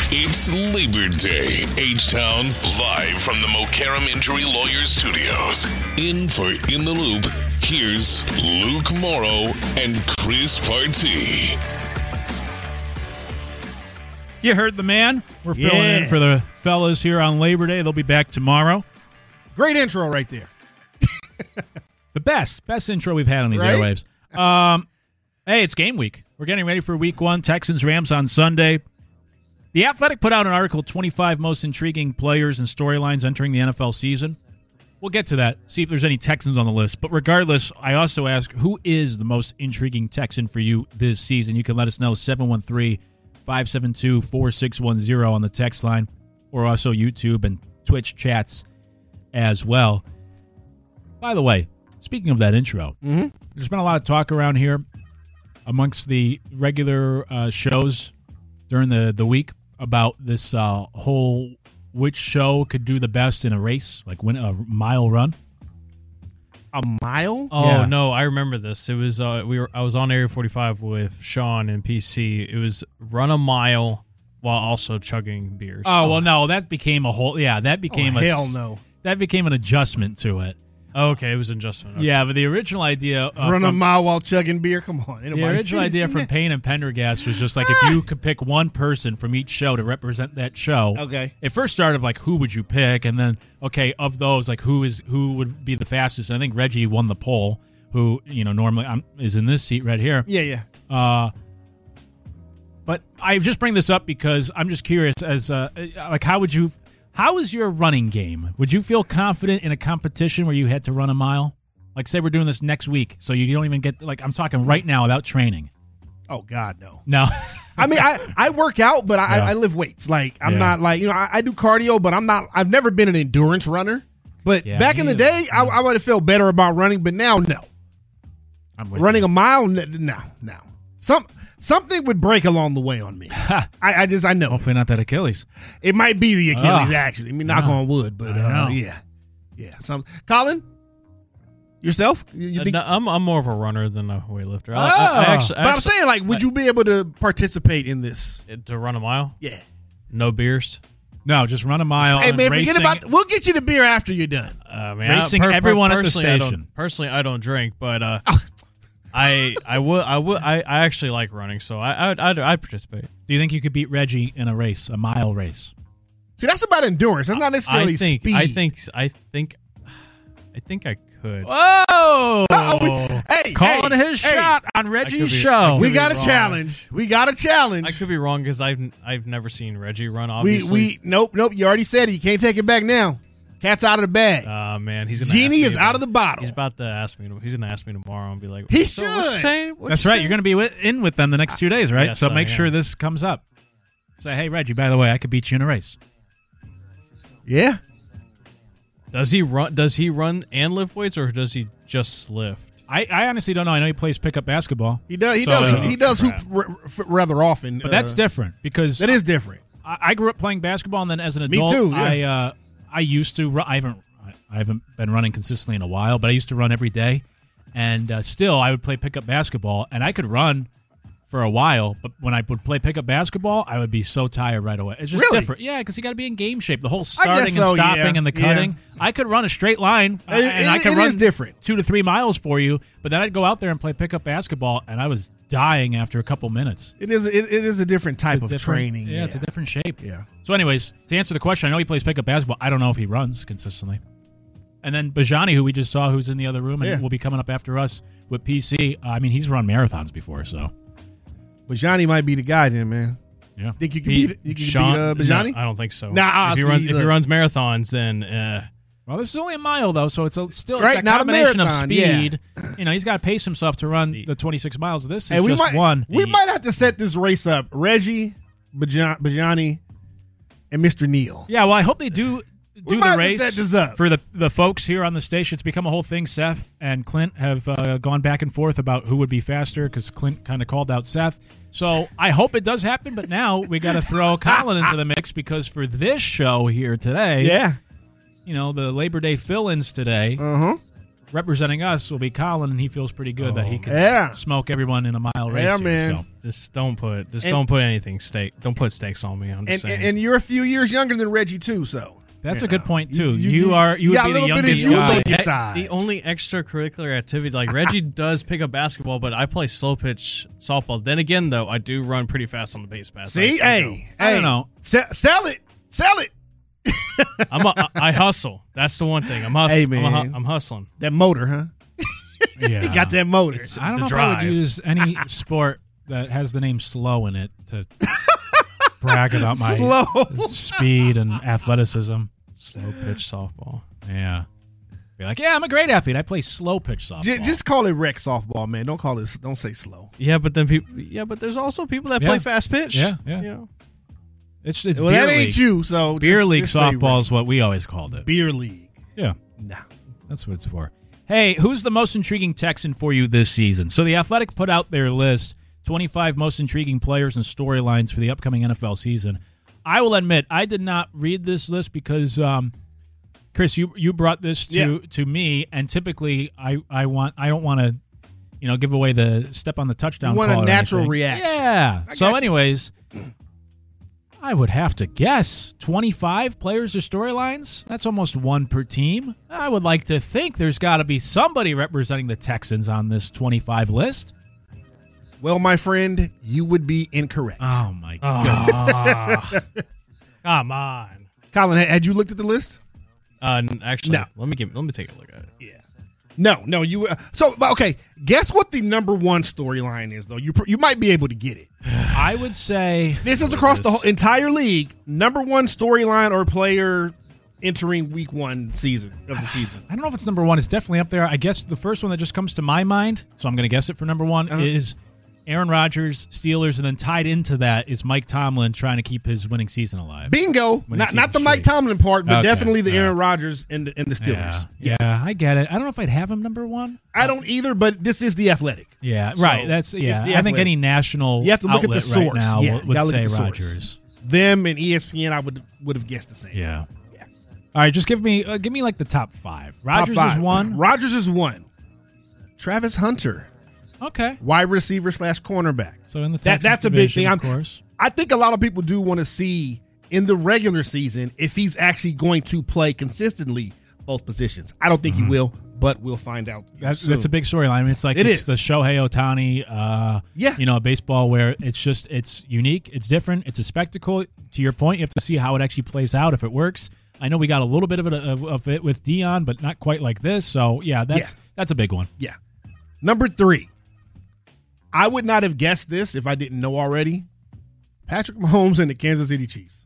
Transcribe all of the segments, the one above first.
It's Labor Day, H-Town, live from the Mokaram Injury Lawyers Studios. In for In the Loop, here's Luke Morrow and Chris Partee. You heard the man. We're filling in for the fellas here on Labor Day. They'll be back tomorrow. Great intro right there. The best intro we've had on these airwaves. Hey, it's game week. We're getting ready for week one. Texans-Rams on Sunday. The Athletic put out an article, 25 most intriguing players and storylines entering the NFL season. We'll get to that, see if there's any Texans on the list. But regardless, I also ask, who is the most intriguing Texan for you this season? You can let us know, 713-572-4610 on the text line, or also YouTube and Twitch chats as well. By the way, speaking of that intro, there's been a lot of talk around here amongst the regular shows during the week about this whole which show could do the best in a race, like win a mile run. A mile? Oh, Yeah. no, I remember this. It was I was on Area 45 with Sean and PC. It was run a mile while also chugging beers. Oh, well, no, that became a whole, that became hell no. That became an adjustment to it. Oh, okay, it was an adjustment. Okay. Yeah, but the original idea Run a mile while chugging beer? Come on. the original idea from Payne and Pendergast was just like if you could pick one person from each show to represent that show. Okay. It first started like who would you pick, and then of those like who would be the fastest. And I think Reggie won the poll. Who normally is in this seat right here. Yeah. But I just bring this up because I'm just curious as how is your running game? Would you feel confident in a competition where you had to run a mile? Like, say we're doing this next week, so you don't even get, I'm talking right now without training. Oh, God, no. No. I mean, I work out, but I lift weights. Like, I'm not like, I do cardio, but I've never been an endurance runner. But back in the day, I would have felt better about running, but now, no. I'm with Running you. a mile, no. Something would break along the way on me. I know. Hopefully not that Achilles. It might be the Achilles, actually. I mean, knock on wood, but yeah. Colin, yourself? You think? No, I'm more of a runner than a weightlifter. But I'm saying, like, would you be able to participate in this? To run a mile? Yeah. No beers? No, just run a mile. Hey, man, racing, forget about. We'll get you the beer after you're done. Racing everyone at the station. Personally, I don't drink, but I actually like running, so I'd participate. Do you think you could beat Reggie in a race, a mile race? See, that's about endurance. That's not necessarily speed. I think I could. Whoa! Hey, calling his shot on Reggie's show. We got a challenge. I could be wrong because I've never seen Reggie run. Obviously, Nope. You already said it. You can't take it back now. Cat's out of the bag. Man, he's gonna Genie ask me is out of the bottle. He's about to ask me. He's gonna ask me tomorrow and be like, He "So should." what you saying? What That's you right. saying?" You're going to be in with them the next 2 days, right? Yes, So I make sure am. this comes up. Say, hey, Reggie, by the way, I could beat you in a race. Yeah. Does he run and lift weights, or does he just lift? I honestly don't know. I know he plays pickup basketball. He does. So, He does hoop rather often. But that's different because That is different. I grew up playing basketball, and then as an adult, too, yeah. I used to run. I haven't been running consistently in a while, but I used to run every day, and still I would play pickup basketball, and I could run for a while, but when I would play pickup basketball, I would be so tired right away. It's just Really? different. Yeah, because you got to be in game shape. The whole starting so, and stopping yeah. and the cutting. Yeah. I could run a straight line, and I could it run is different. 2 to 3 miles for you, but then I'd go out there and play pickup basketball, and I was dying after a couple minutes. It is a different type of different- training. Yeah, it's a different shape. Yeah. So anyways, to answer the question, I know he plays pickup basketball. I don't know if he runs consistently. And then Bajani, who we just saw, who's in the other room and will be coming up after us with PC. I mean, he's run marathons before, so. But Johnny might be the guy then, man. Yeah. Think you can beat Bajani? No, I don't think so. Nah, if he runs marathons, then Well, this is only a mile, though, so it's still Right, it's that not a combination of marathon, speed. You know, he's got to pace himself to run the 26 miles. This is Hey, just one. We might have to set this race up. Reggie, Bajani, and Mr. Neal. Yeah, well, I hope they do We the might have to race set this up. for the folks here on the station. It's become a whole thing. Seth and Clint have gone back and forth about who would be faster because Clint kind of called out Seth. So I hope it does happen, but now we got to throw Colin into the mix because for this show here today, Yeah. you know, the Labor Day fill-ins today, representing us will be Colin, and he feels pretty good that he can smoke everyone in a mile race. Yeah, here, man. so. Just don't put anything Don't put stakes on me. I'm just saying. And you're a few years younger than Reggie too, so that's a good point too. You would be the youngest guy. The only extracurricular activity, like Reggie does pick up basketball, but I play slow pitch softball. Then again, though, I do run pretty fast on the base pass. See, I don't know. Sell it. I hustle. That's the one thing. I'm hustling. Hey, man. I'm hustling. That motor, huh? Yeah, he got that motor. I don't know if I would use any sport that has the name slow in it to brag about my speed and athleticism. Slow pitch softball. Yeah. Be like, yeah, I'm a great athlete. I play slow pitch softball. Just call it rec softball, man. Don't say slow. Yeah, but then but there's also people that play fast pitch. Yeah. You know? It's well, beer that league. ain't you. So beer league softball is what we always called it. Beer league. Yeah. Nah. That's what it's for. Hey, who's the most intriguing Texan for you this season? So The Athletic put out their list, 25 most intriguing players and storylines for the upcoming NFL season. I will admit, I did not read this list because, Chris, you brought this to me, and typically I don't want to, give away the step on the touchdown. You want call a natural reaction. Yeah. So, anyways, I would have to guess 25 players or storylines. That's almost one per team. I would like to think there's got to be somebody representing the Texans on this 25 list. Well, my friend, you would be incorrect. Oh, my goodness. Come on. Colin, had you looked at the list? Actually, no. Let me take a look at it. Yeah. No, you. Okay. Guess what the number one storyline is, though. You might be able to get it. I would say this is across the whole entire league. Number one storyline or player entering week one of the season. I don't know if it's number one. It's definitely up there. I guess the first one that just comes to my mind, so I'm going to guess it for number one, is Aaron Rodgers, Steelers, and then tied into that is Mike Tomlin trying to keep his winning season alive. Bingo. Not the Mike Tomlin part, but definitely the Aaron Rodgers and the Steelers. Yeah, I get it. I don't know if I'd have him number one. I don't either, but this is The Athletic. Yeah, right. That's I think any national you have to look at the source. Right now would say Rodgers. Them and ESPN, I would have guessed the same. Yeah. All right, just give me like the top five. Rodgers is one. Rodgers is one. Travis Hunter. Okay. Wide receiver / cornerback. So in the Texans that's a big thing. Of course. I think a lot of people do want to see in the regular season if he's actually going to play consistently both positions. I don't think he will, but we'll find out. That's a big storyline. I mean, it's the Shohei Ohtani, baseball where it's unique, it's different, it's a spectacle. To your point, you have to see how it actually plays out if it works. I know we got a little bit of it with Dion, but not quite like this. So that's a big one. Yeah. Number 3. I would not have guessed this if I didn't know already. Patrick Mahomes and the Kansas City Chiefs.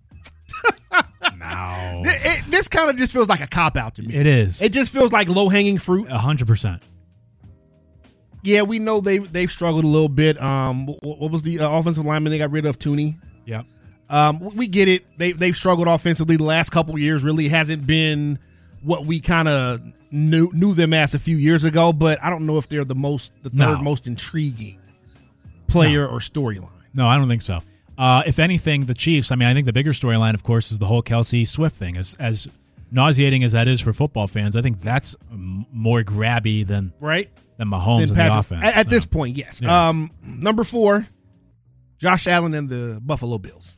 No. This kind of just feels like a cop-out to me. It is. It just feels like low-hanging fruit. 100%. Yeah, we know they've struggled a little bit. What was the offensive lineman they got rid of? Tooney? Yep. We get it. They've struggled offensively the last couple of years. Really hasn't been what we kind of knew them as a few years ago, but I don't know if they're the third most intriguing player or storyline. No, I don't think so. If anything, the Chiefs, I think the bigger storyline, of course, is the whole Kelsey Swift thing. As nauseating as that is for football fans, I think that's more grabby than Mahomes and the offense. At this point, yes. Yeah. Number 4, Josh Allen and the Buffalo Bills.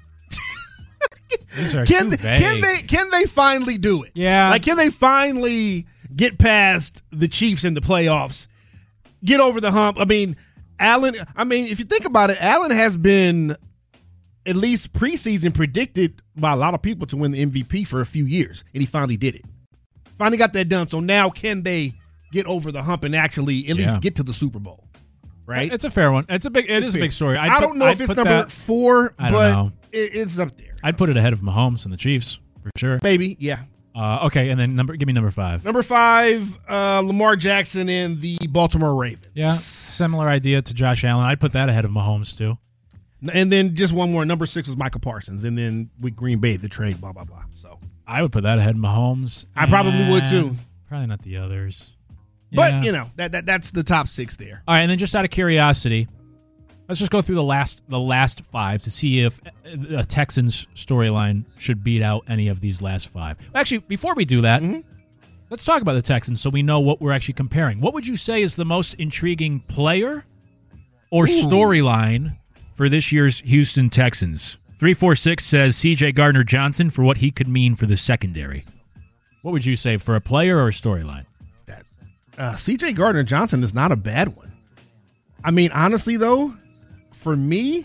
These are can they finally do it? Yeah. Can they finally get past the Chiefs in the playoffs? Get over the hump? Allen, if you think about it, Allen has been at least preseason predicted by a lot of people to win the MVP for a few years, and he finally did it. Finally got that done. So now can they get over the hump and actually at least get to the Super Bowl? Right? It's a fair one. It is a big story. I don't know if it's number 4, but it's up there. I'd put it ahead of Mahomes and the Chiefs for sure. Maybe, yeah. Okay, and then give me number 5. Number 5, Lamar Jackson and the Baltimore Ravens. Yeah, similar idea to Josh Allen. I'd put that ahead of Mahomes too. And then just one more. Number 6 was Michael Parsons, and then with Green Bay, the trade, blah, blah, blah. So I would put that ahead of Mahomes. I probably would too. Probably not the others. But, that's the top 6 there. All right, and then just out of curiosity, let's just go through the last 5 to see if a Texans storyline should beat out any of these last 5. Actually, before we do that, Let's talk about the Texans so we know what we're actually comparing. What would you say is the most intriguing player or storyline for this year's Houston Texans? 346 says C.J. Gardner-Johnson for what he could mean for the secondary. What would you say for a player or a storyline? C.J. Gardner-Johnson is not a bad one. I mean, honestly, though, for me,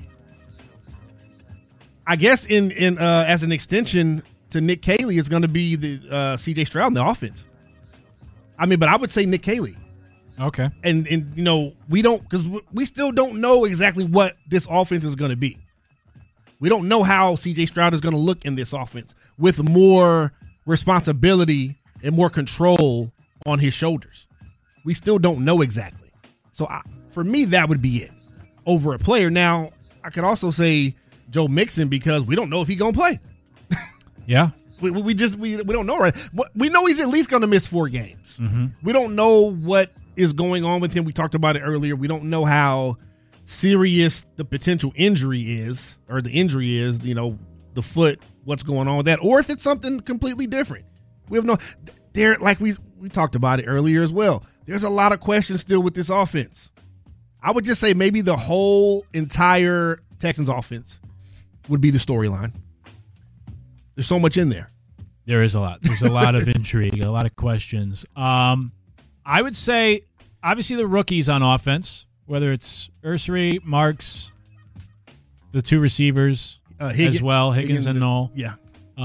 I guess in as an extension to Nick Caley, it's going to be the C.J. Stroud in the offense. I mean, but I would say Nick Caley. Okay. And you know, we still don't know exactly what this offense is going to be. We don't know how C.J. Stroud is going to look in this offense with more responsibility and more control on his shoulders. We still don't know exactly. So for me, that would be it over a player. Now, I could also say Joe Mixon because we don't know if he's going to play. Yeah. We don't know, right? We know he's at least going to miss 4 games. Mm-hmm. We don't know what is going on with him. We talked about it earlier. We don't know how serious the potential injury is, or the injury is, you know, the foot, what's going on with that, or if it's something completely different. We have like we talked about it earlier as well. There's a lot of questions still with this offense. I would just say maybe the whole entire Texans offense would be the storyline. There's so much in there. There is a lot. There's a lot of intrigue, a lot of questions. I would say, obviously, the rookies on offense, whether it's Ursary, Marks, the 2 receivers as well, Higgins and Knoll. Yeah.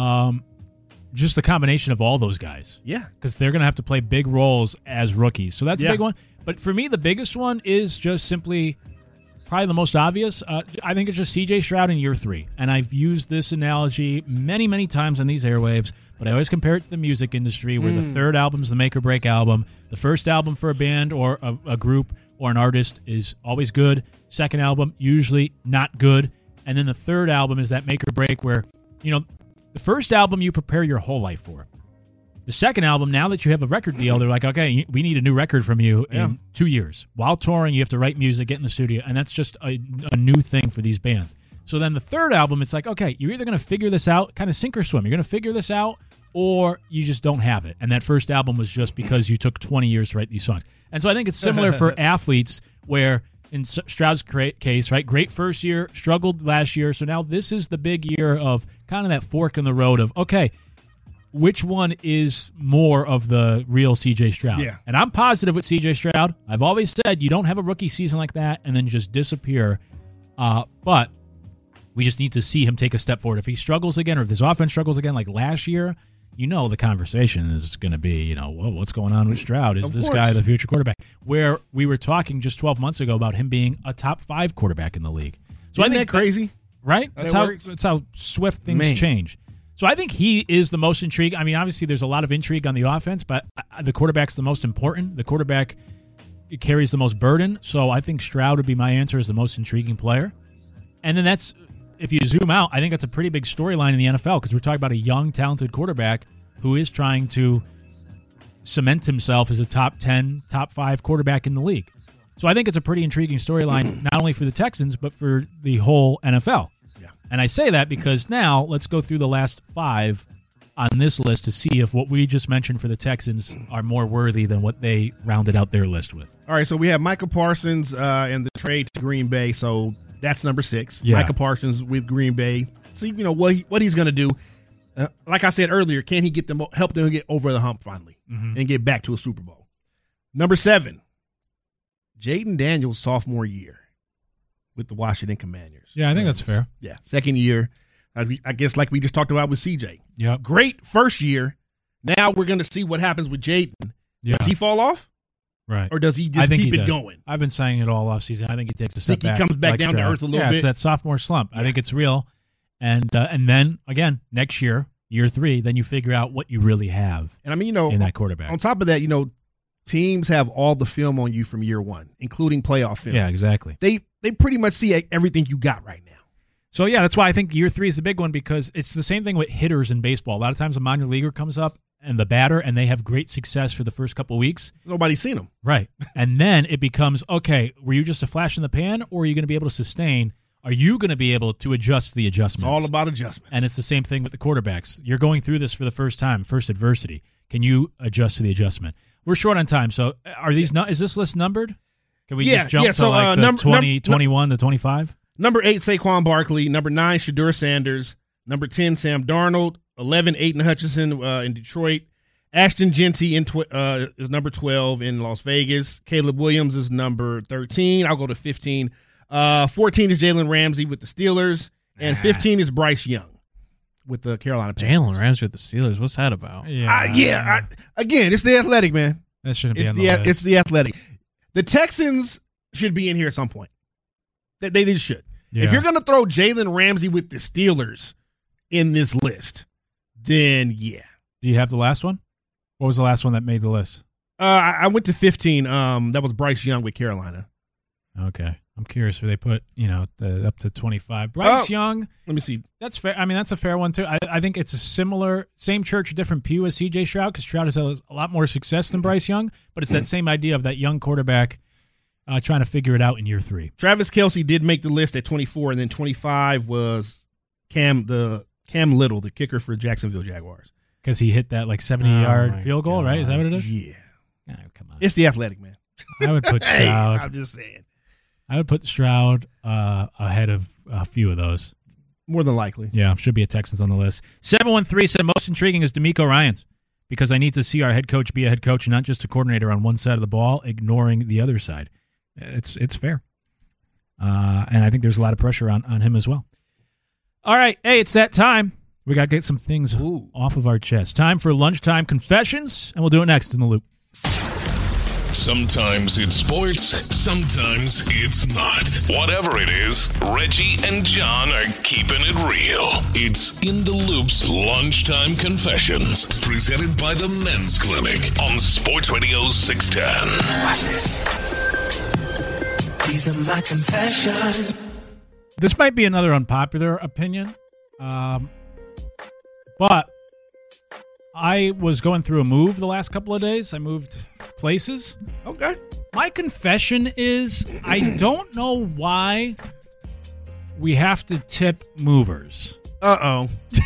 Just the combination of all those guys. Yeah. Because they're going to have to play big roles as rookies. So that's a big one. But for me, the biggest one is just simply probably the most obvious. I think it's just C.J. Stroud in year 3. And I've used this analogy many, many times on these airwaves, but I always compare it to the music industry where the third album is the make or break album. The first album for a band or a group or an artist is always good. Second album, usually not good. And then the third album is that make or break where, you know, the first album you prepare your whole life for. The second album, now that you have a record deal, they're like, okay, we need a new record from you in 2 years. While touring, you have to write music, get in the studio, and that's just a new thing for these bands. So then the third album, it's like, okay, you're either going to figure this out, kind of sink or swim. You're going to figure this out, or you just don't have it. And that first album was just because you took 20 years to write these songs. And so I think it's similar for athletes where in Stroud's case, right, great first year, struggled last year. So now this is the big year of kind of that fork in the road of, okay, which one is more of the real C.J. Stroud? Yeah. And I'm positive with C.J. Stroud. I've always said you don't have a rookie season like that and then just disappear. But we just need to see him take a step forward. If he struggles again or if this offense struggles again like last year, you know the conversation is going to be, you know, whoa, what's going on with Stroud? Is this guy the future quarterback? Where we were talking just 12 months ago about him being a top 5 quarterback in the league. So Isn't I think that crazy? Right? That's how swift things change. So I think he is the most intrigued. I mean, obviously there's a lot of intrigue on the offense, but the quarterback's the most important. The quarterback carries the most burden. So I think Stroud would be my answer as the most intriguing player. And then that's, if you zoom out, I think that's a pretty big storyline in the NFL because we're talking about a young, talented quarterback who is trying to cement himself as a top 10, top 5 quarterback in the league. So I think it's a pretty intriguing storyline, not only for the Texans, but for the whole NFL. And I say that because now let's go through the last 5 on this list to see if what we just mentioned for the Texans are more worthy than what they rounded out their list with. All right, so we have Micah Parsons and the trade to Green Bay, so that's number 6. Yeah. Micah Parsons with Green Bay. See, you know what he's going to do. Like I said earlier, can he help them get over the hump finally and get back to a Super Bowl? Number 7, Jaden Daniels' sophomore year with the Washington Commanders. Yeah, I think that's fair. Yeah, second year. I guess like we just talked about with CJ. Yeah, great first year. Now we're going to see what happens with Jaden. Yeah. Does he fall off? Right. Or does he just keep it going? I've been saying it all offseason. I think he takes a step back. He comes back down to earth a little bit. Yeah, it's that sophomore slump. Yeah. I think it's real. And then, again, next year, year 3, then you figure out what you really have and I mean, you know, in that quarterback. On top of that, you know, teams have all the film on you from year 1, including playoff film. Yeah, exactly. They pretty much see everything you got right now. So, yeah, that's why I think year 3 is the big one because it's the same thing with hitters in baseball. A lot of times a minor leaguer comes up and the batter, and they have great success for the first couple of weeks. Nobody's seen them. Right. And then it becomes, okay, were you just a flash in the pan, or are you going to be able to sustain? Are you going to be able to adjust the adjustments? It's all about adjustment. And it's the same thing with the quarterbacks. You're going through this for the first time, first adversity. Can you adjust to the adjustment? We're short on time, so are these? Is this list numbered? Can we just jump to like the 20, 21 to 25? Number 8, Saquon Barkley. Number 9, Shedeur Sanders. Number 10, Sam Darnold. 11, Aiden Hutchinson in Detroit. Ashton Genty is number 12 in Las Vegas. Caleb Williams is number 13. I'll go to 15. 14 is Jalen Ramsey with the Steelers. And 15 is Bryce Young with the Carolina Panthers. Jalen Ramsey with the Steelers. What's that about? Again, it's the Athletic, man. That shouldn't be on the list. It's the Athletic. The Texans should be in here at some point. They just should. Yeah. If you're going to throw Jalen Ramsey with the Steelers in this list, then yeah. Do you have the last one? What was the last one that made the list? I went to 15. That was Bryce Young with Carolina. Okay. I'm curious where they put, up to 25. Bryce Young. Let me see. That's fair. I mean, that's a fair one, too. I think it's a similar, same church, different pew as C.J. Stroud, because Stroud has a lot more success than Bryce Young, but it's that same idea of that young quarterback trying to figure it out in year 3. Travis Kelce did make the list at 24, and then 25 was Cam Little, the kicker for Jacksonville Jaguars. Because he hit that 70-yard field goal, right? Is that what it is? Yeah. Oh, come on. It's the Athletic, man. I would put Stroud. I'm just saying. I would put Stroud ahead of a few of those. More than likely. Yeah, should be a Texans on the list. 713 said most intriguing is DeMeco Ryans because I need to see our head coach be a head coach and not just a coordinator on one side of the ball, ignoring the other side. It's fair. And I think there's a lot of pressure on him as well. All right. Hey, it's that time. We got to get some things off of our chest. Time for lunchtime confessions, and we'll do it next in the loop. Sometimes it's sports, sometimes it's not. Whatever it is, Reggie and John are keeping it real. It's In the Loop's Lunchtime Confessions, presented by the Men's Clinic on Sports Radio 610. Watch this. These are my confessions. This might be another unpopular opinion, but I was going through a move the last couple of days. I moved places. Okay. My confession is I don't know why we have to tip movers. Uh-oh.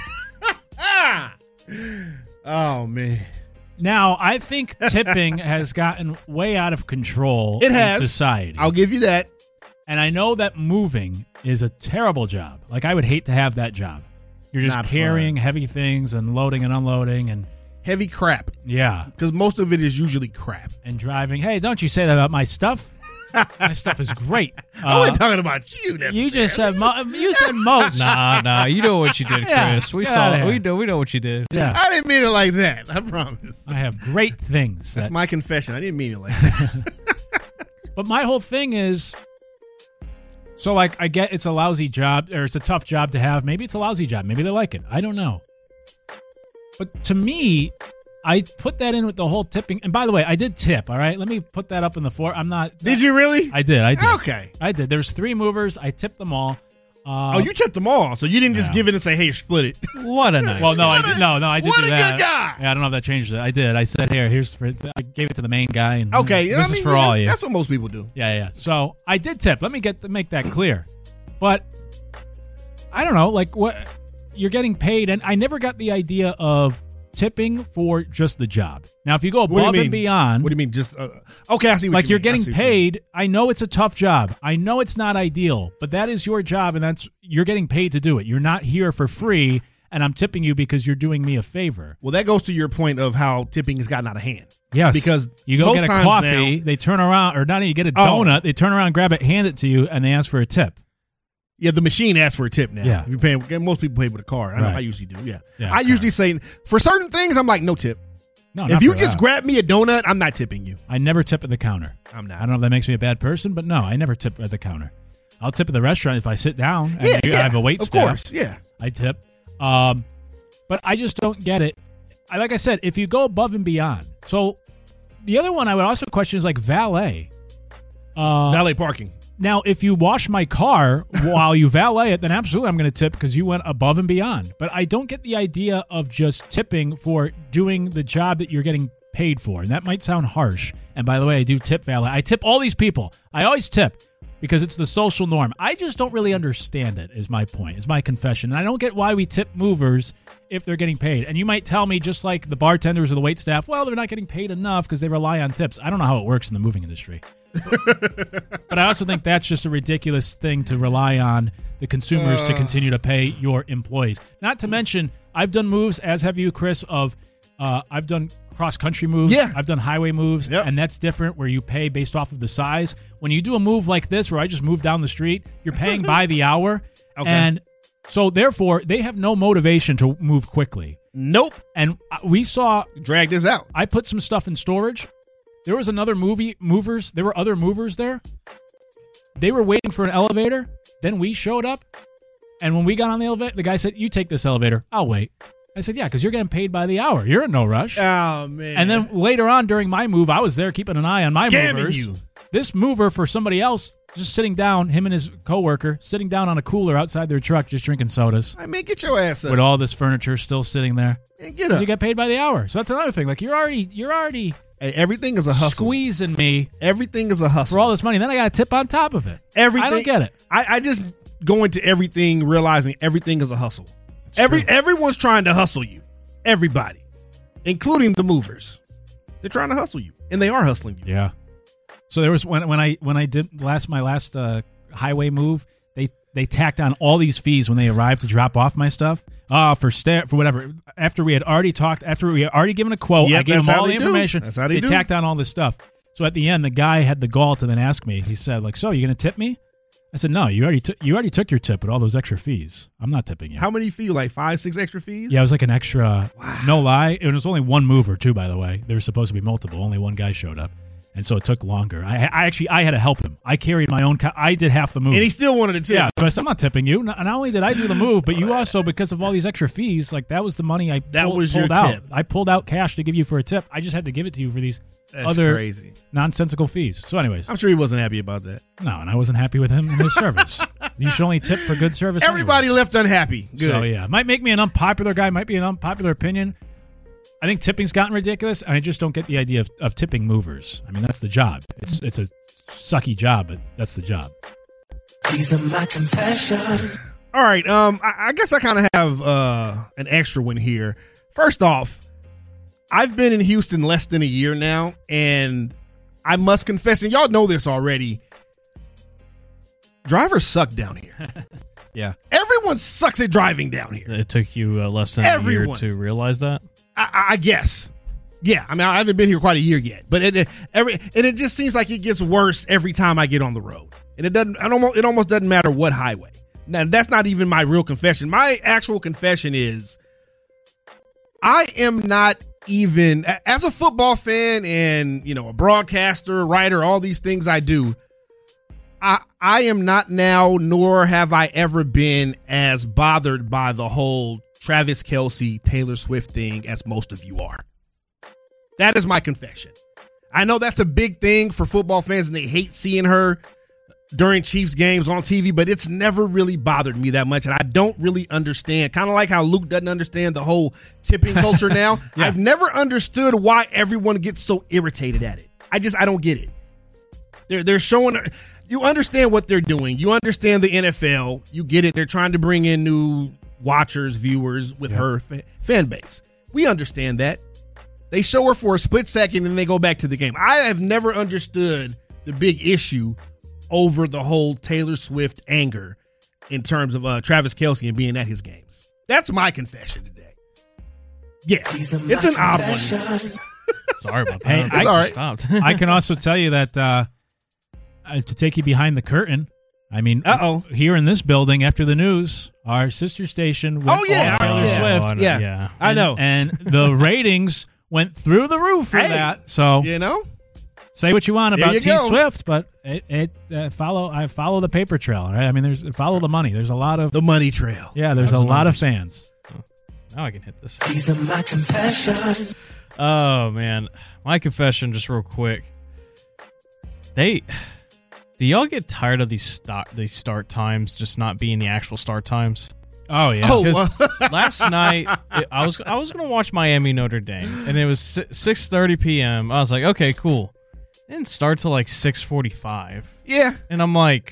Oh, man. Now, I think tipping has gotten way out of control in society. I'll give you that. And I know that moving is a terrible job. I would hate to have that job. You're just carrying heavy things and loading and unloading and heavy crap. Yeah. Because most of it is usually crap. And driving. Hey, don't you say that about my stuff. My stuff is great. I wasn't talking about you. You just said you said most. Nah. You know what you did, Chris. Yeah, we saw. We know what you did. Yeah. I didn't mean it like that. I promise. I have great things. That's my confession. I didn't mean it like that. But my whole thing is, so I get it's a lousy job or it's a tough job to have. Maybe it's a lousy job. Maybe they like it. I don't know. But to me, I put that in with the whole tipping. And by the way, I did tip, all right? Let me put that up in the floor. I'm not. Did you really? I did. Okay. I did. There's 3 movers. I tipped them all. You tipped them all. So you didn't just give it and say, hey, split it. What a nice Well, no, I did. No, I did what do a that. good guy. Yeah, I don't know if that changed it. I did. I said, here, I gave it to the main guy. And Okay. this is for all of you. That's what most people do. Yeah. So I did tip. Let me make that clear. But I don't know, what you're getting paid, and I never got the idea of tipping for just the job. Now, if you go above and beyond, what do you mean? Just okay, I see. What you're getting paid. I know it's a tough job. I know it's not ideal, but that is your job, and you're getting paid to do it. You're not here for free, and I'm tipping you because you're doing me a favor. Well, that goes to your point of how tipping has gotten out of hand. Yes, because you go get a coffee, they turn around, or not even get a donut, they turn around, grab it, hand it to you, and they ask for a tip. Yeah, the machine asks for a tip now. Yeah. You're paying, most people pay with a card. I know I usually do, yeah. I okay. usually say, for certain things, I'm like, no tip. No, if you just grab me a donut, I'm not tipping you. I never tip at the counter. I'm not. I don't know if that makes me a bad person, but no, I never tip at the counter. I'll tip at the restaurant if I sit down and I have a wait staff. Of course, yeah. I tip. But I just don't get it. Like I said, if you go above and beyond. So the other one I would also question is valet. Valet parking. Now, if you wash my car while you valet it, then absolutely I'm going to tip because you went above and beyond. But I don't get the idea of just tipping for doing the job that you're getting paid for. And that might sound harsh. And by the way, I do tip valet. I tip all these people. I always tip because it's the social norm. I just don't really understand it, is my point, is my confession. And I don't get why we tip movers if they're getting paid. And you might tell me, just like the bartenders or the wait staff, well, they're not getting paid enough because they rely on tips. I don't know how it works in the moving industry. But I also think that's just a ridiculous thing to rely on the consumers to continue to pay your employees. Not to mention, I've done moves, as have you, Chris, of I've done cross-country moves. Yeah. I've done highway moves, and that's different where you pay based off of the size. When you do a move like this where I just moved down the street, you're paying by the hour. Okay. And so, therefore, they have no motivation to move quickly. Nope. And we saw... Drag this out. I put some stuff in storage. There was another movers. There were other movers there. They were waiting for an elevator. Then we showed up. And when we got on the elevator, the guy said, you take this elevator. I'll wait. I said, yeah, because you're getting paid by the hour. You're in no rush. Oh, man. And then later on during my move, I was there keeping an eye on my Scamming movers. you. This mover for somebody else, just sitting down, him and his coworker, sitting down on a cooler outside their truck, just drinking sodas. I mean, get your ass up. With all this furniture still sitting there. And get Because up. you get paid by the hour. So that's another thing. Like, you're already Hey, everything is a hustle. squeezing me Everything is a hustle. for all this money. Then I got a tip on top of it. Everything. I don't get it. I just go into everything realizing everything is a hustle. Everyone's trying to hustle you. Everybody, including the movers. They're trying to hustle you, and they are hustling you. Yeah. So there was when I did my last highway move, they tacked on all these fees when they arrived to drop off my stuff. For whatever. After we had already talked, after we had already given a quote, Yep, I gave that's them how all the they do. information. That's how they do. tacked on all this stuff. So at the end, the guy had the gall to then ask me. He said, like, so you going to tip me? I said, no, you already took your tip with all those extra fees. I'm not tipping you. How many fees? Like 5, 6 extra fees? Yeah, it was like an extra. Wow. No lie, it was only one mover too. By the way, there was supposed to be multiple. Only one guy showed up, and so it took longer. I had to help him. I carried my own. I did half the move, And he still wanted to tip. yeah. So I said, I'm not tipping you. Not only did I do the move, but you also, because of all these extra fees, like that was the money I was your pulled out. tip. I pulled out cash to give you for a tip. I just had to give it to you for these That's other crazy. nonsensical fees. So, anyways, I'm sure he wasn't happy about that. no, and I wasn't happy with him and his service. You should only tip for good service. Everybody anyway. left unhappy. Good. So yeah, might make me an unpopular guy, might be an unpopular opinion. I think tipping's gotten ridiculous, and I just don't get the idea of tipping movers. I mean, that's the job. It's a sucky job, but that's the job. These are my confessions. All right. I guess I kind of have an extra one here. First off, I've been in Houston less than a year now, and I must confess, and y'all know this already, drivers suck down here. Yeah. Everyone sucks at driving down here. It took you less than a year Everyone. to realize that? I guess. Yeah, I mean, I haven't been here quite a year yet, but it just seems like it gets worse every time I get on the road, and it almost doesn't matter what highway. Now, that's not even my real confession. My actual confession is, I am not even, as a football fan and a broadcaster, writer, all these things I do. I am not now, nor have I ever been as bothered by the whole Travis Kelce, Taylor Swift thing as most of you are. That is my confession. I know that's a big thing for football fans, and they hate seeing her during Chiefs games on TV, but it's never really bothered me that much, and I don't really understand. Kind of like how Luke doesn't understand the whole tipping culture now. Yeah. I've never understood why everyone gets so irritated at it. I don't get it. They're showing. You understand what they're doing. You understand the NFL. You get it. They're trying to bring in new watchers, viewers with her fan base. We understand that. They show her for a split second and they go back to the game. I have never understood the big issue over the whole Taylor Swift anger in terms of Travis Kelce and being at his games. That's my confession today. Yeah, it's an odd one. Sorry about that. Hey, It's all right. Stopped. I can also tell you that to take you behind the curtain, I mean, here in this building after the news, our sister station went Oh, yeah. all Taylor Yeah. Swift. Yeah. I know. And the ratings went through the roof for that. So say what you want There about you T go. Swift, but I follow the paper trail, right? I mean, follow the money. There's a lot of the money trail. Yeah, there's a lot of fans. Now I can hit this. These are my confessions. Oh man, my confession, just real quick. Do y'all get tired of these start times just not being the actual start times? Oh yeah. Because last night I was gonna watch Miami Notre Dame, and it was 6:30 p.m. I was like, okay, cool. It didn't start till like 6:45. Yeah. And I'm like,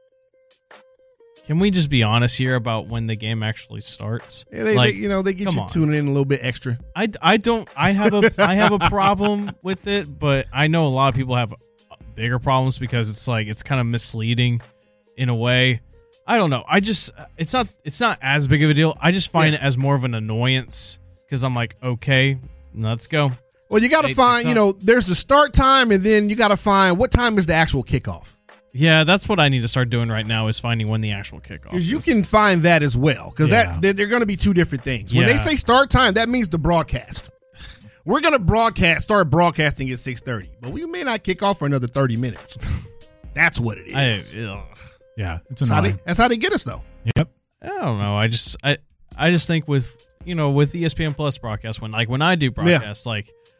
can we just be honest here about when the game actually starts? Yeah, they get come you on. tuning in a little bit extra. I have a problem with it, but I know a lot of people have bigger problems because it's like it's kind of misleading in a way. I don't know. It's not as big of a deal. I just find it as more of an annoyance because I'm like, okay, let's go. Well, you got to find, there's the start time, and then you got to find what time is the actual kickoff. Yeah, that's what I need to start doing right now is finding when the actual kickoff is. Because you can find that as well. Because they're going to be two different things. When they say start time, that means the broadcast. We're going to start broadcasting at 6:30, but we may not kick off for another 30 minutes. That's what it is. Yeah, it's annoying. That's how they get us, though. Yep. I don't know. I just think with ESPN Plus broadcast when I do broadcast,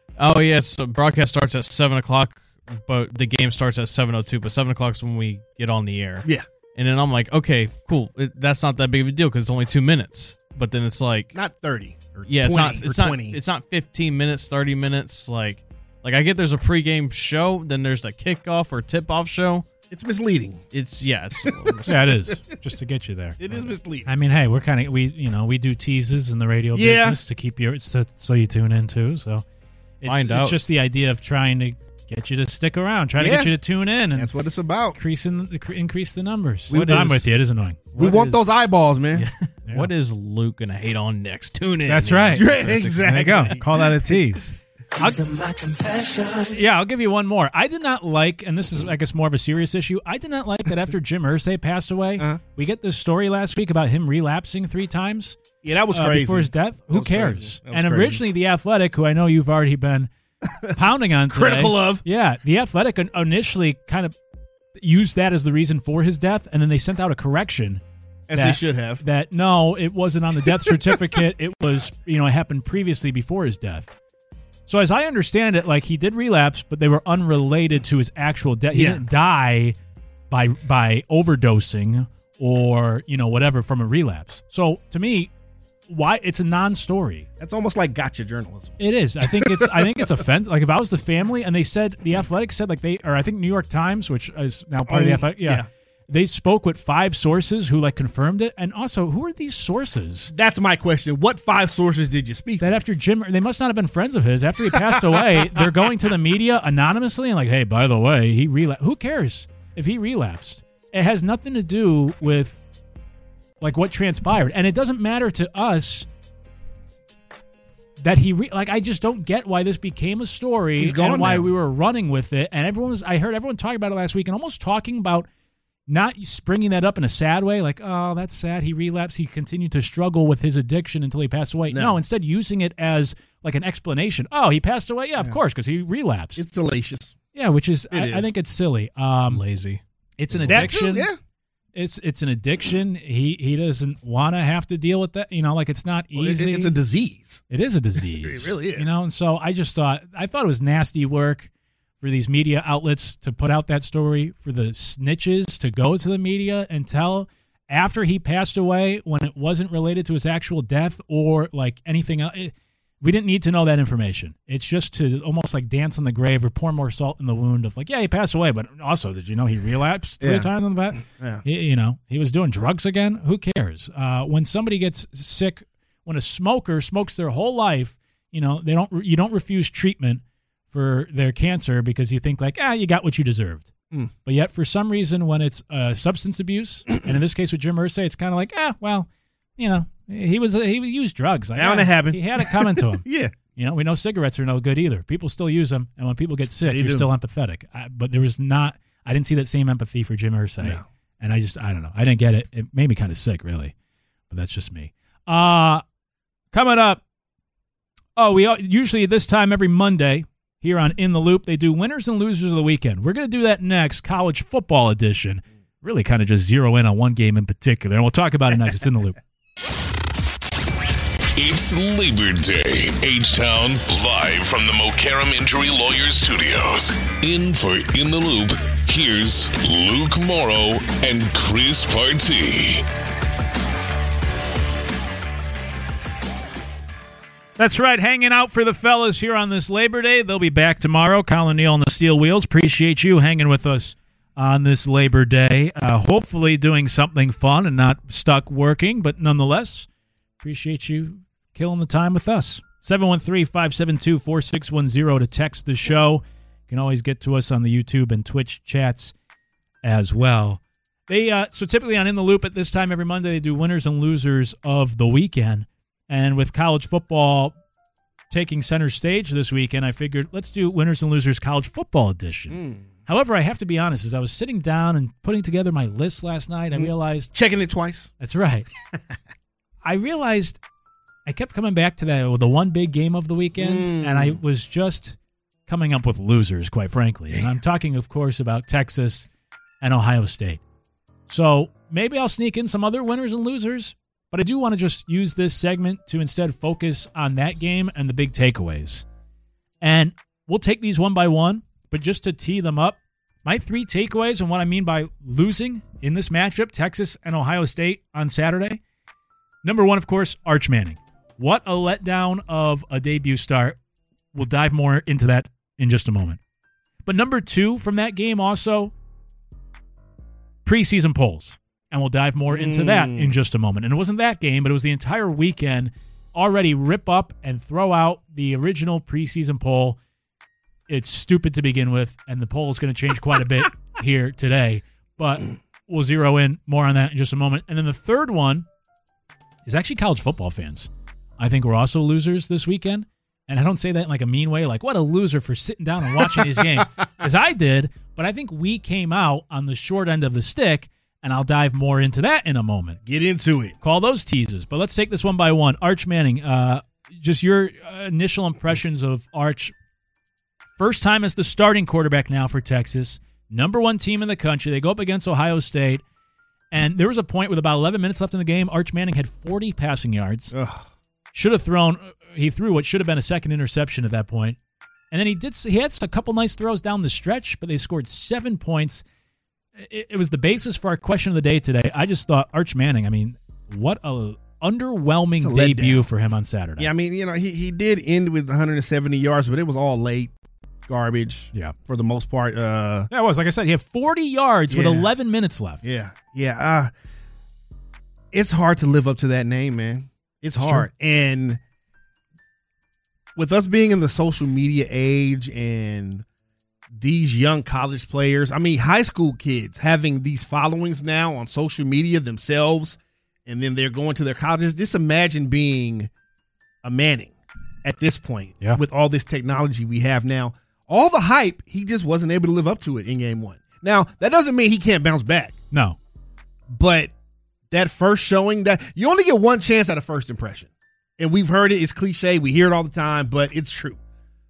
the broadcast starts at 7:00, but the game starts at 7:02. But 7:00 is when we get on the air. Yeah. And then I'm like, okay, cool. That's not that big of a deal because it's only 2 minutes. But then it's like not 30 or 20 it's or 20. It's not 15 minutes, 30 minutes. Like I get there's a pregame show, then there's the kickoff or tip-off show. It's misleading. It's yeah, it is just to get you there. It is misleading. I mean, hey, we do teases in the radio business to keep so you tune in too. So it's just the idea of trying to get you to stick around, trying to get you to tune in, and that's what it's about. Increase the numbers. I'm with you. It is annoying. We want those eyeballs, man. Yeah. What is Luke gonna hate on next? Tune in. That's right. Exactly. There you go. Call that a tease. These are my confessions. Yeah, I'll give you one more. I did not like, and this is, I guess, more of a serious issue. I did not like that after Jim Irsay passed away, we get this story last week about him relapsing 3 times. Yeah, that was crazy. Before his death. Who cares? And originally, The Athletic, who I know you've already been pounding on today. Critical of. Yeah, The Athletic initially kind of used that as the reason for his death, and then they sent out a correction. They should have. That, no, it wasn't on the death certificate. It was, it happened previously before his death. So as I understand it, he did relapse, but they were unrelated to his actual death. He didn't die by overdosing or, whatever from a relapse. So to me, why it's a non-story. That's almost like gotcha journalism. It is. I think it's offensive. Like if I was the family and they said The Athletic said I think New York Times, which is now part of The Athletic, they spoke with 5 sources who confirmed it. And also, who are these sources? That's my question. What 5 sources did you speak that with? After Jim, they must not have been friends of his. After he passed away, they're going to the media anonymously and hey, by the way, he relapsed. Who cares if he relapsed? It has nothing to do with what transpired. And it doesn't matter to us that I just don't get why this became a story and why we were running with it. And I heard everyone talking about it last week and almost talking about not bringing that up in a sad way, oh, that's sad. He relapsed. He continued to struggle with his addiction until he passed away. No, instead using it as an explanation. Oh, he passed away? Yeah, of course, because he relapsed. It's salacious. Yeah, which is, I think it's silly. Lazy. It's an addiction. That too, yeah. It's an addiction. He doesn't want to have to deal with that. It's not easy. It's a disease. It is a disease. It really is. And so I thought it was nasty work for these media outlets to put out that story, for the snitches to go to the media and tell after he passed away when it wasn't related to his actual death or anything else. We didn't need to know that information. It's just to almost dance on the grave or pour more salt in the wound of he passed away, but also, did you know he relapsed 3 times on the bat? Yeah. He was doing drugs again. Who cares? When somebody gets sick, when a smoker smokes their whole life, you don't refuse treatment for their cancer because you think you got what you deserved. But yet for some reason when it's substance abuse, and in this case with Jim Irsay, it's kind of he used drugs. Now it happened. He had it coming to him. Yeah. We know cigarettes are no good either. People still use them, and when people get sick, you're still empathetic. But there was not. I didn't see that same empathy for Jim Irsay. No. And I don't know. I didn't get it. It made me kind of sick, really. But that's just me. Coming up. Oh, we usually this time every Monday here on In the Loop, they do winners and losers of the weekend. We're going to do that next, college football edition. Really kind of just zero in on one game in particular, and we'll talk about it next. It's In the Loop. It's Labor Day, H-Town, live from the Mokaram Injury Lawyers Studios. In for In the Loop, here's Luke Morrow and Chris Partee. That's right. Hanging out for the fellas here on this Labor Day. They'll be back tomorrow. Colin Neal and the Steel Wheels. Appreciate you hanging with us on this Labor Day. Hopefully doing something fun and not stuck working, but nonetheless, appreciate you killing the time with us. 713-572-4610 to text the show. You can always get to us on the YouTube and Twitch chats as well. So typically on In the Loop at this time every Monday, they do winners and losers of the weekend. And with college football taking center stage this weekend, I figured let's do winners and losers college football edition. However, I have to be honest, as I was sitting down and putting together my list last night, I realized... Checking it twice. That's right. I realized I kept coming back to the one big game of the weekend, and I was just coming up with losers, quite frankly. And I'm talking, of course, about Texas and Ohio State. So maybe I'll sneak in some other winners and losers, but I do want to just use this segment to instead focus on that game and the big takeaways. And we'll take these one by one. But just to tee them up, my 3 takeaways and what I mean by losing in this matchup, Texas and Ohio State on Saturday. Number 1, of course, Arch Manning. What a letdown of a debut start. We'll dive more into that in just a moment. But number 2 from that game also, preseason polls. And we'll dive more into that in just a moment. And it wasn't that game, but it was the entire weekend. Already rip up and throw out the original preseason poll. It's stupid to begin with, and the poll is going to change quite a bit here today. But we'll zero in more on that in just a moment. And then the third one is actually college football fans. I think we're also losers this weekend. And I don't say that in like a mean way, like what a loser for sitting down and watching these games, as I did. But I think we came out on the short end of the stick, and I'll dive more into that in a moment. Get into it. Call those teasers. But let's take this one by one. Arch Manning, just your initial impressions of Arch. First time as the starting quarterback now for Texas. Number 1 team in the country. They go up against Ohio State. And there was a point with about 11 minutes left in the game. Arch Manning had 40 passing yards. He threw what should have been a second interception at that point. And then he had a couple nice throws down the stretch, but they scored 7 points. It was the basis for our question of the day today. I just thought Arch Manning, I mean, what a underwhelming debut for him on Saturday. Yeah, I mean, he did end with 170 yards, but it was all late garbage. Yeah, for the most part. Yeah, it was. Like I said, he had 40 yards with 11 minutes left. Yeah. It's hard to live up to that name, man. It's hard. Sure. And with us being in the social media age and these young college players, I mean, high school kids having these followings now on social media themselves, and then they're going to their colleges. Just imagine being a Manning at this point with all this technology we have now. All the hype, he just wasn't able to live up to it in game 1. Now, that doesn't mean he can't bounce back. No. But that first showing, that you only get one chance at a first impression. And we've heard it. It's cliche. We hear it all the time, but it's true.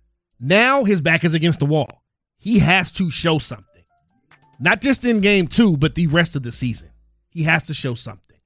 Now his back is against the wall. He has to show something. Not just in game 2, but the rest of the season. He has to show something.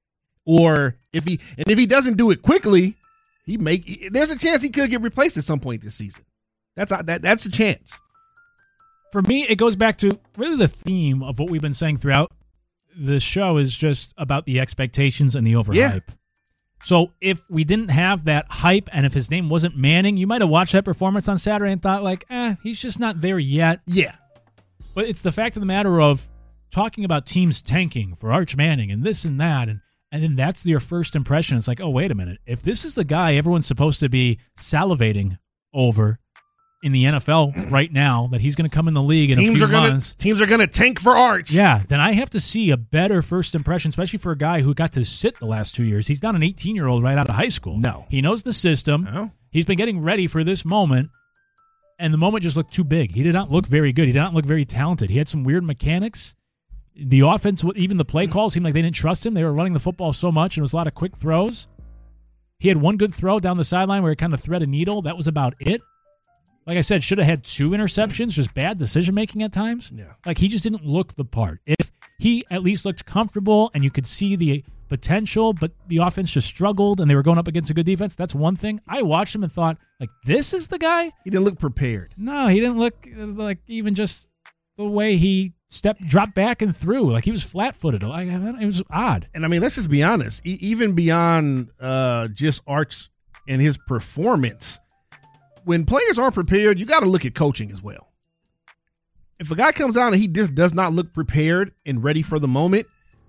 Or if he doesn't do it quickly, there's a chance he could get replaced at some point this season. That's a chance. For me, it goes back to really the theme of what we've been saying throughout the show is just about the expectations and the overhype. Yeah. So if we didn't have that hype and if his name wasn't Manning, you might have watched that performance on Saturday and thought like, he's just not there yet. Yeah. But it's the fact of the matter of talking about teams tanking for Arch Manning and this and that, and then that's your first impression. It's like, oh, wait a minute. If this is the guy everyone's supposed to be salivating over in the NFL right now, that he's going to come in the league in a few months. Teams are going to tank for Arch. Yeah, then I have to see a better first impression, especially for a guy who got to sit the last 2 years. He's not an 18-year-old right out of high school. No. He knows the system. No. He's been getting ready for this moment, and the moment just looked too big. He did not look very good. He did not look very talented. He had some weird mechanics. The offense, even the play calls, seemed like they didn't trust him. They were running the football so much, and it was a lot of quick throws. He had one good throw down the sideline where he kind of thread a needle. That was about it. Like I said, should have had 2 interceptions, just bad decision-making at times. Yeah. Like, he just didn't look the part. If he at least looked comfortable and you could see the potential, but the offense just struggled and they were going up against a good defense, that's one thing. I watched him and thought, like, this is the guy? He didn't look prepared. No, he didn't look like even just the way he dropped back and threw. Like, he was flat-footed. It was odd. And, I mean, let's just be honest. Even beyond just Arch's and his performance. When players aren't prepared, you got to look at coaching as well. If a guy comes out and he just does not look prepared and ready for the moment,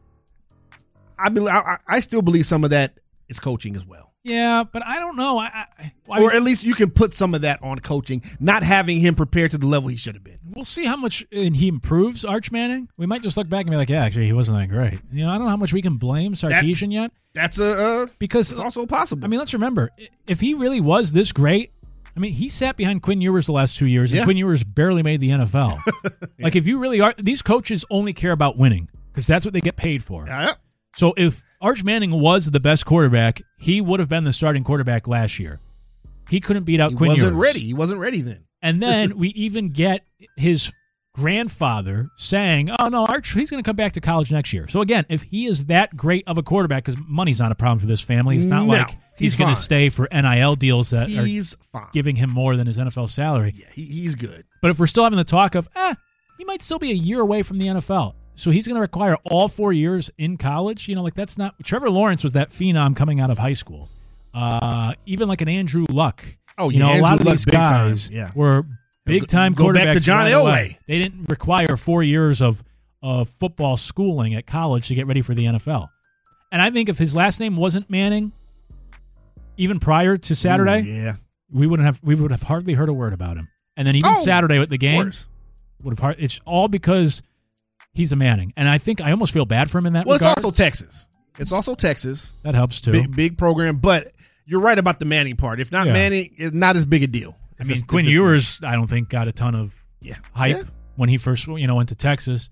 I still believe some of that is coaching as well. Yeah, but I don't know. Or at least you can put some of that on coaching, not having him prepared to the level he should have been. We'll see how much he improves, Arch Manning. We might just look back and be like, yeah, actually, he wasn't that great. I don't know how much we can blame Sarkisian yet. That's because it's also possible. I mean, let's remember, if he really was this great, he sat behind Quinn Ewers the last 2 years, and Quinn Ewers barely made the NFL. Like, if you really are, these coaches only care about winning because that's what they get paid for. Yeah. So if Arch Manning was the best quarterback, he would have been the starting quarterback last year. He couldn't beat out Quinn Ewers. He wasn't ready then. And then we even get his grandfather saying, oh, no, Arch, he's going to come back to college next year. So, again, if he is that great of a quarterback, because money's not a problem for this family. It's not like he's going to stay for NIL deals that are giving him more than his NFL salary. Yeah, he's good. But if we're still having the talk of, he might still be a year away from the NFL. So he's going to require all 4 years in college. That's not. Trevor Lawrence was that phenom coming out of high school. Even like an Andrew Luck. Oh, yeah. A lot of these guys were big time quarterbacks. Go back to John Elway. They didn't require 4 years of football schooling at college to get ready for the NFL. And I think if his last name wasn't Manning, even prior to Saturday, we would have hardly heard a word about him. And then even Saturday with the game, it's all because he's a Manning. And I think I almost feel bad for him in that regard. Well, it's also Texas. That helps too. Big program. But you're right about the Manning part. If not Manning, it's not as big a deal. Quinn Ewers, I don't think, got a ton of hype when he first went to Texas.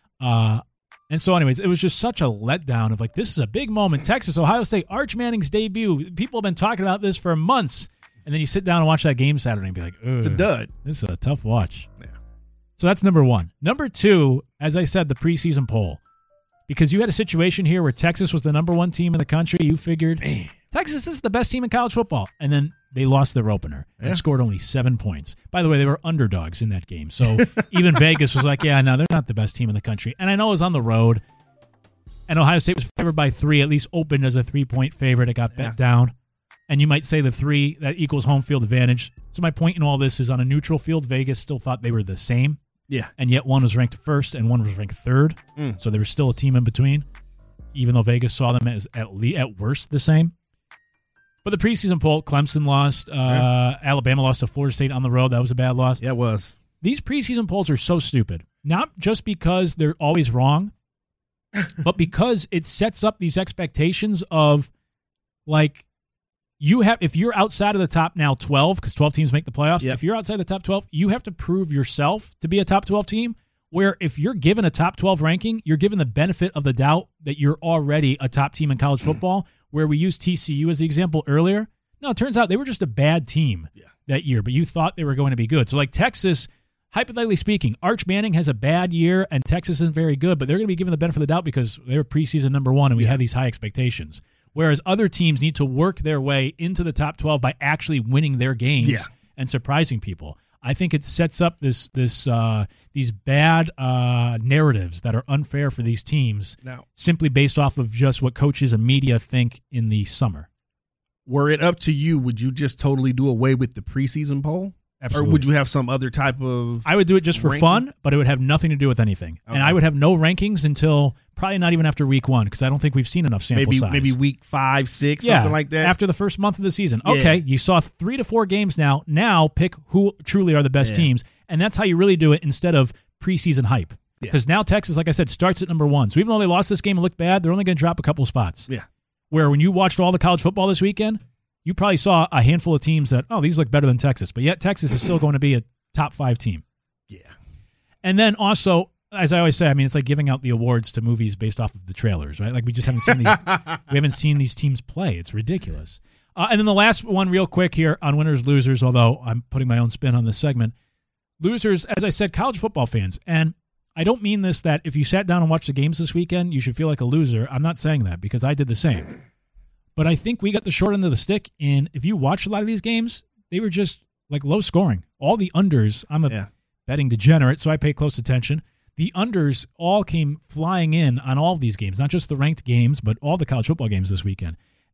And so anyways, it was just such a letdown of like, this is a big moment. Texas, Ohio State, Arch Manning's debut. People have been talking about this for months. And then you sit down and watch that game Saturday and be like, it's a dud. This is a tough watch. Yeah. So that's number one. Number two, as I said, the preseason poll. Because you had a situation here where Texas was the number one team in the country. You figured, Texas is the best team in college football. And then they lost their opener and scored only 7 points. By the way, they were underdogs in that game. So even Vegas was like, no, they're not the best team in the country. And I know it was on the road. And Ohio State was favored by 3, at least opened as a 3-point favorite. It got bet down. And you might say the 3, that equals home field advantage. So my point in all this is on a neutral field, Vegas still thought they were the same. Yeah. And yet one was ranked first and one was ranked third. So there was still a team in between, even though Vegas saw them as at worst the same. But the preseason poll, Clemson lost. Alabama lost to Florida State on the road. That was a bad loss. Yeah, it was. These preseason polls are so stupid. Not just because they're always wrong, but because it sets up these expectations of, like, if you're outside of the top now 12, because 12 teams make the playoffs, if you're outside the top 12, you have to prove yourself to be a top 12 team, where if you're given a top 12 ranking, you're given the benefit of the doubt that you're already a top team in college football, where we used TCU as the example earlier. No, it turns out they were just a bad team that year, but you thought they were going to be good. So like Texas, hypothetically speaking, Arch Manning has a bad year and Texas isn't very good, but they're going to be given the benefit of the doubt because they were preseason number 1 and we had these high expectations. Whereas other teams need to work their way into the top 12 by actually winning their games and surprising people. I think it sets up these bad narratives that are unfair for these teams simply based off of just what coaches and media think in the summer. Were it up to you, would you just totally do away with the preseason poll? Absolutely. Or would you have some other type of I would do it just for fun, but it would have nothing to do with anything. Okay. And I would have no rankings until probably not even after week 1, because I don't think we've seen enough sample size. Maybe week 5, 6, something like that. After the first month of the season. Okay, you saw 3 to 4 games now. Now pick who truly are the best teams. And that's how you really do it instead of preseason hype. Because now Texas, like I said, starts at number 1. So even though they lost this game and looked bad, they're only going to drop a couple of spots. Yeah. Where when you watched all the college football this weekend, you probably saw a handful of teams that, these look better than Texas. But yet Texas is still going to be a top 5 team. Yeah. And then also, as I always say, it's like giving out the awards to movies based off of the trailers, right? Like we just haven't seen these teams play. It's ridiculous. And then the last one real quick here on winners, losers, although I'm putting my own spin on this segment. Losers, as I said, college football fans. And I don't mean this that if you sat down and watched the games this weekend, you should feel like a loser. I'm not saying that because I did the same. But I think we got the short end of the stick. And if you watch a lot of these games, they were just like low scoring. All the unders, I'm a betting degenerate, so I pay close attention. The unders all came flying in on all of these games, not just the ranked games, but all the college football games this weekend.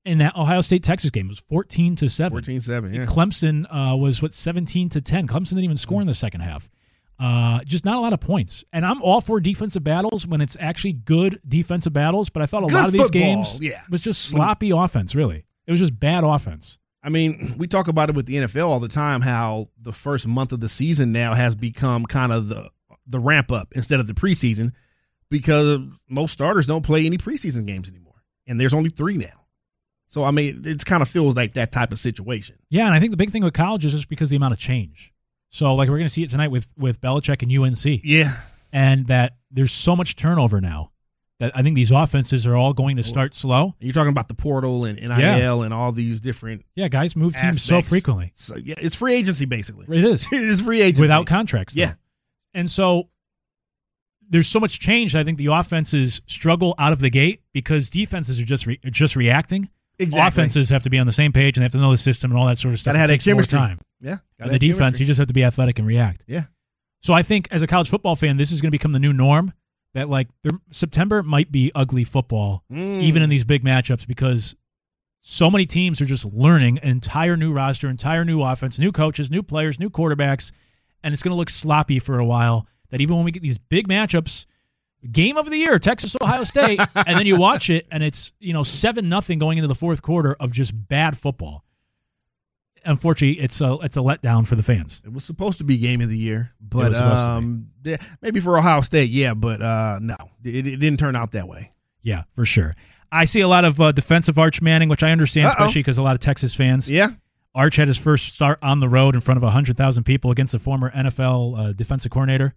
in that Ohio State-Texas game. It was 14-7. 14-7, yeah. Clemson was, 17-10. Clemson didn't even score in the second half. Just not a lot of points. And I'm all for defensive battles when it's actually good defensive battles, but I thought a lot of these games was just sloppy offense, really. It was just bad offense. I mean, we talk about it with the NFL all the time, how the first month of the season now has become kind of the ramp up instead of the preseason, because most starters don't play any preseason games anymore. And there's only 3 now. So, I mean, it kind of feels like that type of situation. Yeah, and I think the big thing with college is just because of the amount of change. So, like, we're going to see it tonight with Belichick and UNC. Yeah. And that there's so much turnover now that I think these offenses are all going to start slow. You're talking about the portal and NIL and all these different guys move teams so frequently. So, yeah, it's free agency, basically. It is. It is free agency. Without contracts, though. Yeah. And so there's so much change. I think the offenses struggle out of the gate because defenses are just reacting. Exactly. Offenses have to be on the same page and they have to know the system and all that sort of stuff. Gotta have it takes more time. Yeah. And the defense, you just have to be athletic and react. Yeah. So I think as a college football fan, this is going to become the new norm, that like September might be ugly football, even in these big matchups, because so many teams are just learning an entire new roster, entire new offense, new coaches, new players, new quarterbacks, and it's going to look sloppy for a while. That even when we get these big matchups, game of the year, Texas, Ohio State, and then you watch it and it's 7-0 going into the fourth quarter of just bad football. Unfortunately, it's a letdown for the fans. It was supposed to be game of the year, but maybe for Ohio State, but no, it didn't turn out that way. Yeah, for sure. I see a lot of defensive Arch Manning, which I understand, especially because a lot of Texas fans. Yeah. Arch had his first start on the road in front of 100,000 people against the former NFL defensive coordinator.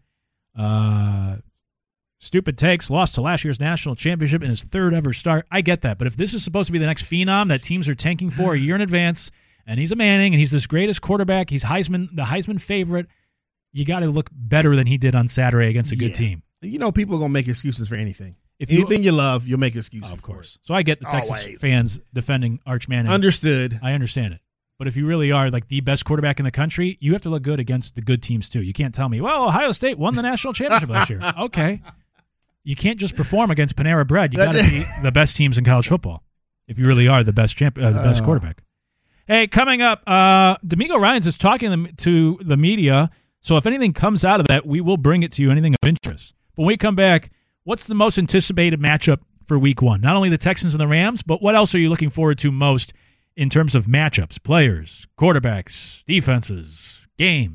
Stupid takes, lost to last year's national championship in his third ever start. I get that, but if this is supposed to be the next phenom that teams are tanking for a year in advance, and he's a Manning, and he's this greatest quarterback, he's the Heisman favorite, you got to look better than he did on Saturday against a good team. People are going to make excuses for anything. Anything you love, you'll make excuses of course. For it. So I get the Texas fans defending Arch Manning. Understood. I understand it. But if you really are like the best quarterback in the country, you have to look good against the good teams too. You can't tell me, well, Ohio State won the national championship last year. Okay. You can't just perform against Panera Bread. You got to be the best teams in college football if you really are the best best quarterback. Hey, coming up, D'Amico Ryans is talking to the media, so if anything comes out of that, we will bring it to you, anything of interest. But when we come back, what's the most anticipated matchup for Week 1? Not only the Texans and the Rams, but what else are you looking forward to most in terms of matchups, players, quarterbacks, defenses, games?